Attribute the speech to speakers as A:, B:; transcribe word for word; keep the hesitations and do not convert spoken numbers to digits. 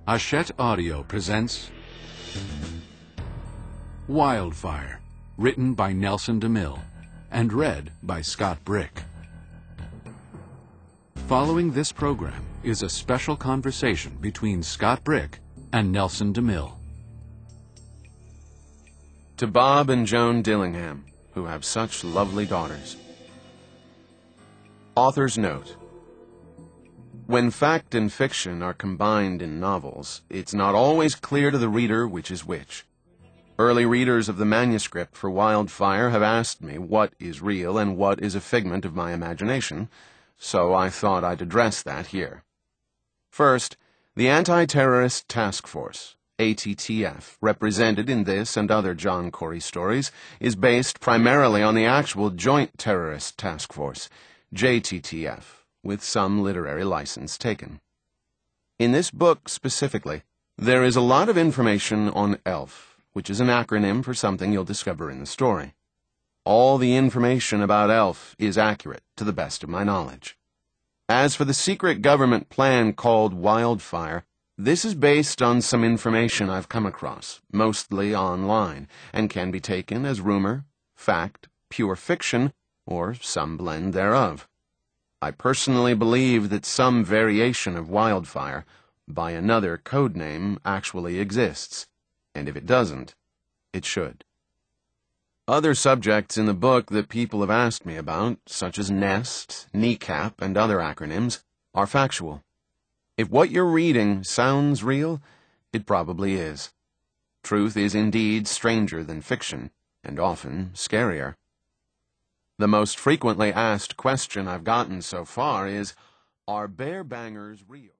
A: Hachette Audio presents Wildfire, written by Nelson DeMille and read by Scott Brick. Following this program is a special conversation between Scott Brick and Nelson DeMille.
B: To Bob and Joan Dillingham, who have such lovely daughters. Author's note. When fact and fiction are combined in novels, it's not always clear to the reader which is which. Early readers of the manuscript for Wildfire have asked me what is real and what is a figment of my imagination, so I thought I'd address that here. First, the Anti-Terrorist Task Force, A T T F, represented in this and other John Corey stories, is based primarily on the actual Joint Terrorist Task Force, J T T F, with some literary license taken. In this book specifically, there is a lot of information on ELF, which is an acronym for something you'll discover in the story. All the information about ELF is accurate, to the best of my knowledge. As for the secret government plan called Wildfire, this is based on some information I've come across, mostly online, and can be taken as rumor, fact, pure fiction, or some blend thereof. I personally believe that some variation of Wildfire, by another code name, actually exists, and if it doesn't, it should. Other subjects in the book that people have asked me about, such as NEST, NECAP, and other acronyms, are factual. If what you're reading sounds real, it probably is. Truth is indeed stranger than fiction, and often scarier. The most frequently asked question I've gotten so far is, are bear bangers real?